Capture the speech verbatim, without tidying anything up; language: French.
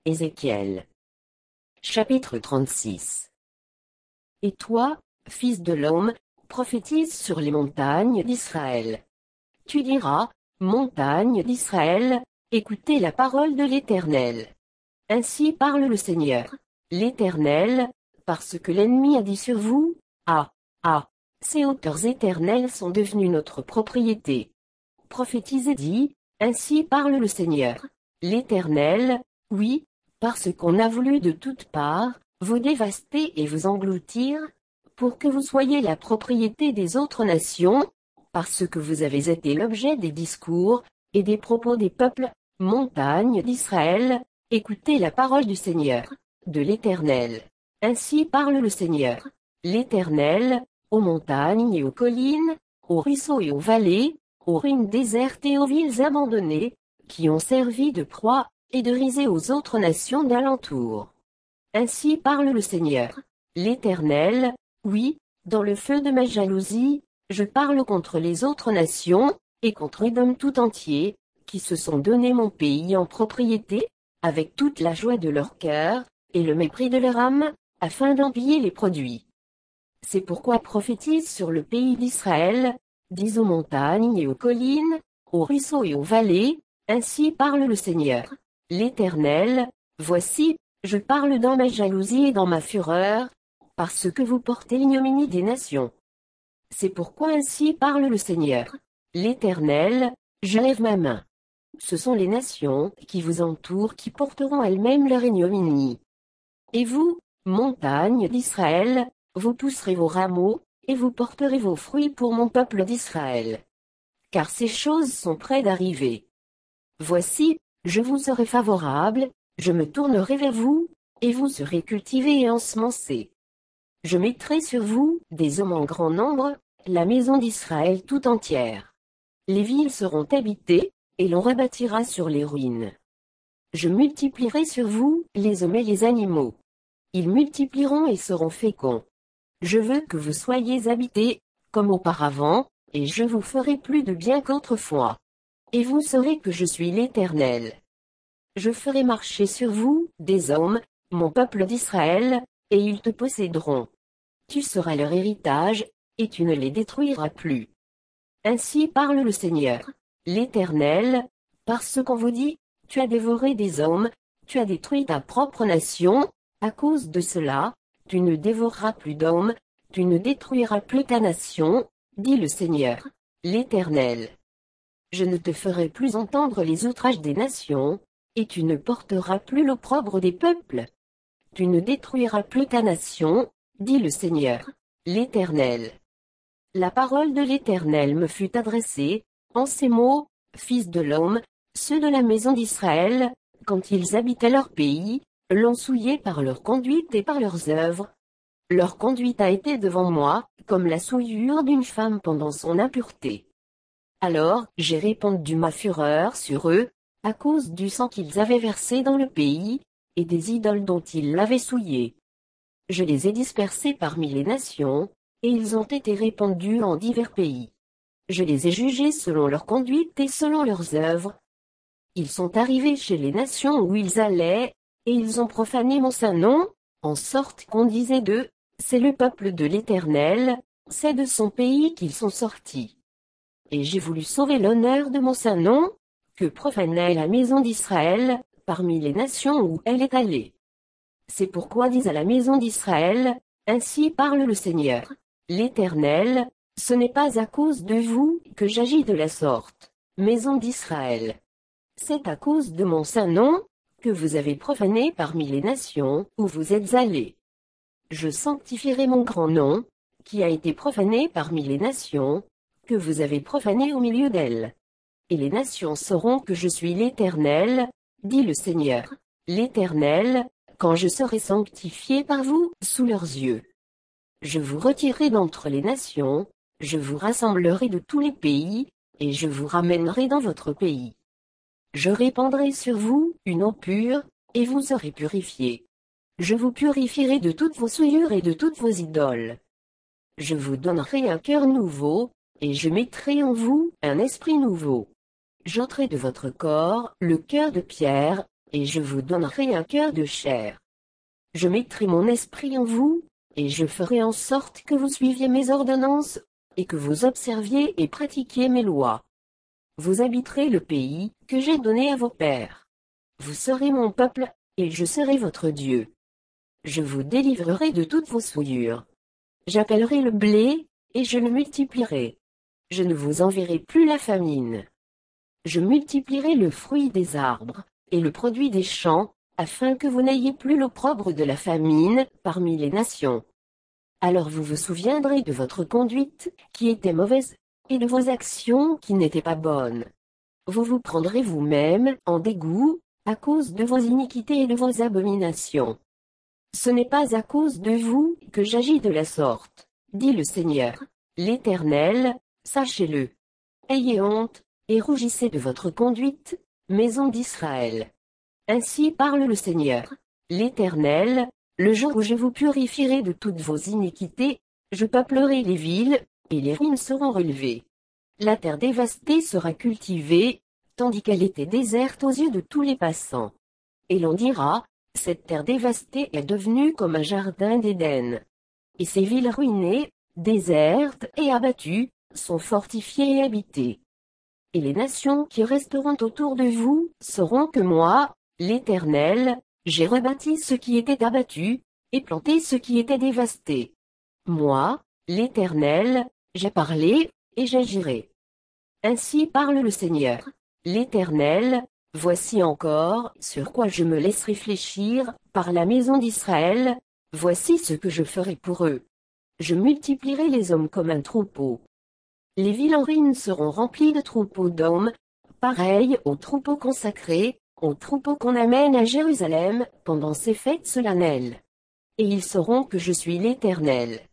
Ézéchiel. Chapitre trente-six. Et toi, fils de l'homme, prophétise sur les montagnes d'Israël. Tu diras, montagnes d'Israël, écoutez la parole de l'Éternel. Ainsi parle le Seigneur, l'Éternel, parce que l'ennemi a dit sur vous, ah, ah, ces hauteurs éternelles sont devenues notre propriété. Prophétisez dit, ainsi parle le Seigneur, l'Éternel, oui, parce qu'on a voulu de toutes parts, vous dévaster et vous engloutir, pour que vous soyez la propriété des autres nations, parce que vous avez été l'objet des discours, et des propos des peuples, montagnes d'Israël, écoutez la parole du Seigneur, de l'Éternel. Ainsi parle le Seigneur, l'Éternel, aux montagnes et aux collines, aux ruisseaux et aux vallées, aux ruines désertes et aux villes abandonnées, qui ont servi de proie, et de risée aux autres nations d'alentour. Ainsi parle le Seigneur, l'Éternel, oui, dans le feu de ma jalousie, je parle contre les autres nations, et contre Édom tout entier, qui se sont donné mon pays en propriété, avec toute la joie de leur cœur, et le mépris de leur âme, afin d'en piller les produits. C'est pourquoi prophétise sur le pays d'Israël, dis aux montagnes et aux collines, aux ruisseaux et aux vallées, ainsi parle le Seigneur, l'Éternel, voici, je parle dans ma jalousie et dans ma fureur, parce que vous portez l'ignominie des nations. C'est pourquoi ainsi parle le Seigneur, l'Éternel, je lève ma main. Ce sont les nations qui vous entourent qui porteront elles-mêmes leur ignominie. Et vous, montagnes d'Israël, vous pousserez vos rameaux, et vous porterez vos fruits pour mon peuple d'Israël. Car ces choses sont près d'arriver. Voici, je vous serai favorable, je me tournerai vers vous, et vous serez cultivés et ensemencés. Je mettrai sur vous des hommes en grand nombre, la maison d'Israël tout entière. Les villes seront habitées, et l'on rebâtira sur les ruines. Je multiplierai sur vous les hommes et les animaux. Ils multiplieront et seront féconds. Je veux que vous soyez habités, comme auparavant, et je vous ferai plus de bien qu'autrefois. Et vous saurez que je suis l'Éternel. Je ferai marcher sur vous des hommes, mon peuple d'Israël, et ils te posséderont. Tu seras leur héritage, et tu ne les détruiras plus. Ainsi parle le Seigneur, l'Éternel, parce qu'on vous dit, tu as dévoré des hommes, tu as détruit ta propre nation, à cause de cela, tu ne dévoreras plus d'hommes, tu ne détruiras plus ta nation, dit le Seigneur, l'Éternel. Je ne te ferai plus entendre les outrages des nations, et tu ne porteras plus l'opprobre des peuples. Tu ne détruiras plus ta nation, dit le Seigneur, l'Éternel. La parole de l'Éternel me fut adressée, en ces mots, fils de l'homme, ceux de la maison d'Israël, quand ils habitaient leur pays, l'ont souillé par leur conduite et par leurs œuvres. Leur conduite a été devant moi, comme la souillure d'une femme pendant son impureté. Alors, j'ai répandu ma fureur sur eux, à cause du sang qu'ils avaient versé dans le pays, et des idoles dont ils l'avaient souillé. Je les ai dispersés parmi les nations, et ils ont été répandus en divers pays. Je les ai jugés selon leur conduite et selon leurs œuvres. Ils sont arrivés chez les nations où ils allaient, et ils ont profané mon saint nom, en sorte qu'on disait d'eux, c'est le peuple de l'Éternel, c'est de son pays qu'ils sont sortis. Et j'ai voulu sauver l'honneur de mon saint nom, que profanait la maison d'Israël, parmi les nations où elle est allée. C'est pourquoi dis à la maison d'Israël, ainsi parle le Seigneur, l'Éternel, ce n'est pas à cause de vous que j'agis de la sorte, maison d'Israël. C'est à cause de mon saint nom, que vous avez profané parmi les nations où vous êtes allés. Je sanctifierai mon grand nom, qui a été profané parmi les nations, que vous avez profané au milieu d'elles. Et les nations sauront que je suis l'Éternel, dit le Seigneur, l'Éternel, quand je serai sanctifié par vous, sous leurs yeux. Je vous retirerai d'entre les nations, je vous rassemblerai de tous les pays, et je vous ramènerai dans votre pays. Je répandrai sur vous une eau pure, et vous serez purifiés. Je vous purifierai de toutes vos souillures et de toutes vos idoles. Je vous donnerai un cœur nouveau, et je mettrai en vous un esprit nouveau. J'ôterai de votre corps le cœur de pierre, et je vous donnerai un cœur de chair. Je mettrai mon esprit en vous, et je ferai en sorte que vous suiviez mes ordonnances, et que vous observiez et pratiquiez mes lois. Vous habiterez le pays que j'ai donné à vos pères. Vous serez mon peuple, et je serai votre Dieu. Je vous délivrerai de toutes vos souillures. J'appellerai le blé, et je le multiplierai. Je ne vous enverrai plus la famine. Je multiplierai le fruit des arbres, et le produit des champs, afin que vous n'ayez plus l'opprobre de la famine parmi les nations. Alors vous vous souviendrez de votre conduite, qui était mauvaise, et de vos actions qui n'étaient pas bonnes. Vous vous prendrez vous-même en dégoût, à cause de vos iniquités et de vos abominations. Ce n'est pas à cause de vous que j'agis de la sorte, dit le Seigneur, l'Éternel, sachez-le. Ayez honte, et rougissez de votre conduite, maison d'Israël. Ainsi parle le Seigneur, l'Éternel, le jour où je vous purifierai de toutes vos iniquités, je peuplerai les villes, et les ruines seront relevées. La terre dévastée sera cultivée, tandis qu'elle était déserte aux yeux de tous les passants. Et l'on dira, cette terre dévastée est devenue comme un jardin d'Éden. Et ces villes ruinées, désertes et abattues, sont fortifiées et habitées. Et les nations qui resteront autour de vous sauront que moi, l'Éternel, j'ai rebâti ce qui était abattu, et planté ce qui était dévasté. Moi, l'Éternel, j'ai parlé, et j'agirai. Ainsi parle le Seigneur, l'Éternel, voici encore sur quoi je me laisse réfléchir, par la maison d'Israël, voici ce que je ferai pour eux. Je multiplierai les hommes comme un troupeau. Les villes en ruine seront remplies de troupeaux d'hommes, pareils aux troupeaux consacrés, aux troupeaux qu'on amène à Jérusalem, pendant ces fêtes solennelles. Et ils sauront que je suis l'Éternel.